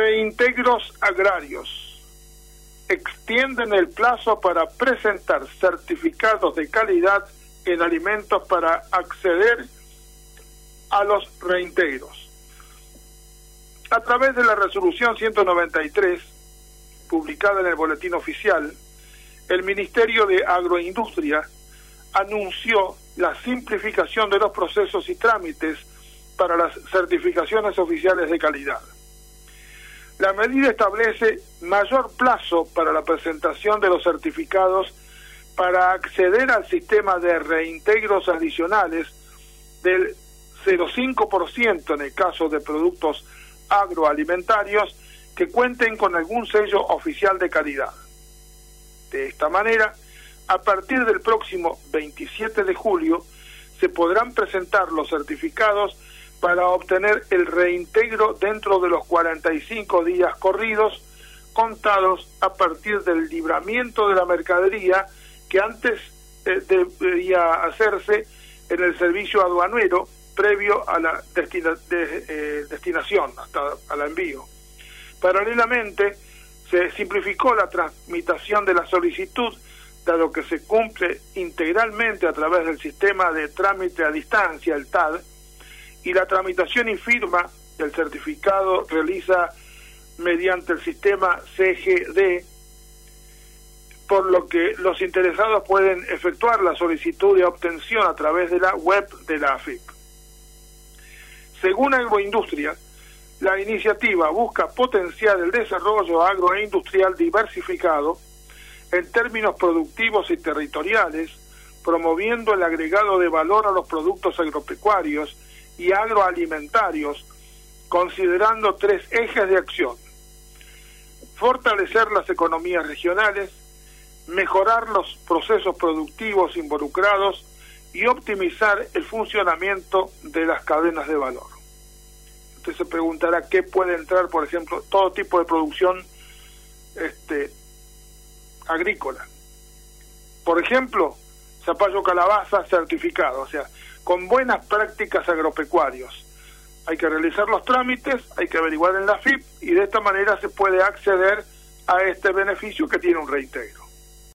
Reintegros agrarios. Extienden el plazo para presentar certificados de calidad en alimentos para acceder a los reintegros. A través de la resolución 193, publicada en el Boletín Oficial, el Ministerio de Agroindustria anunció la simplificación de los procesos y trámites para las certificaciones oficiales de calidad. La medida establece mayor plazo para la presentación de los certificados para acceder al sistema de reintegros adicionales del 0,5% en el caso de productos agroalimentarios que cuenten con algún sello oficial de calidad. De esta manera, a partir del próximo 27 de julio, se podrán presentar los certificados para obtener el reintegro dentro de los 45 días corridos, contados a partir del libramiento de la mercadería que antes debía hacerse en el servicio aduanero previo a la destinación, hasta al envío. Paralelamente, se simplificó la tramitación de la solicitud, dado que se cumple integralmente a través del sistema de trámite a distancia, el TAD, y la tramitación y firma del certificado realiza mediante el sistema CGD, por lo que los interesados pueden efectuar la solicitud de obtención a través de la web de la AFIP. Según Agroindustria, la iniciativa busca potenciar el desarrollo agroindustrial diversificado en términos productivos y territoriales, promoviendo el agregado de valor a los productos agropecuarios y agroalimentarios, considerando 3 ejes de acción: fortalecer las economías regionales, mejorar los procesos productivos involucrados y optimizar el funcionamiento de las cadenas de valor. Usted se preguntará qué puede entrar, por ejemplo, todo tipo de producción agrícola. Por ejemplo, zapallo calabaza certificado, o sea, con buenas prácticas agropecuarios. Hay que realizar los trámites, hay que averiguar en la AFIP y de esta manera se puede acceder a este beneficio que tiene un reintegro.